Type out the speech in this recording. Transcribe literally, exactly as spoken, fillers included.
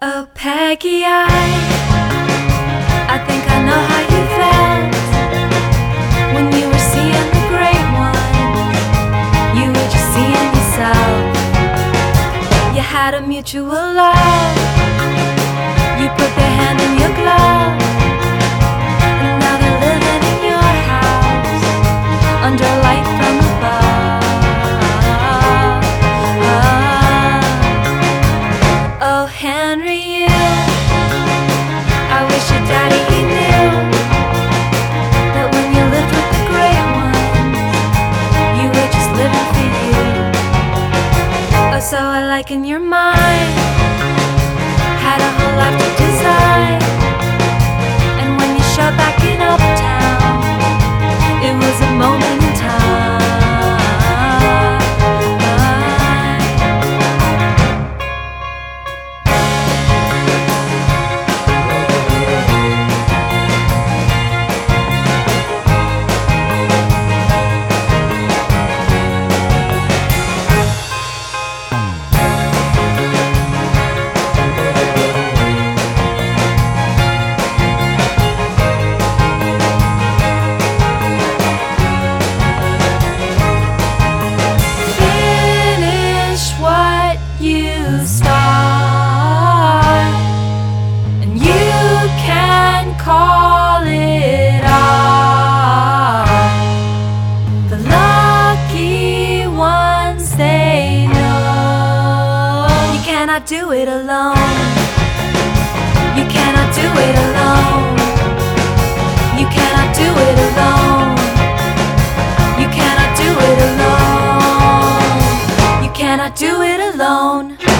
Oh, Peggy, I, I think I know how you felt when you were seeing the great one. You were just seeing yourself. You had a mutual love. You put their hand in your glove, and now they're living in your house under light from above. Oh, Henry, you, I wish your daddy he knew that when you lived with the great ones, you were just living for you. Oh, so I like in your mind, had a whole life to design, and when you showed back in Uptown, it was a moment in time. You start, and you can call it art. The lucky ones, they know you cannot do it alone. You cannot do it alone. You cannot do it alone. You cannot do it alone. You cannot do it alone.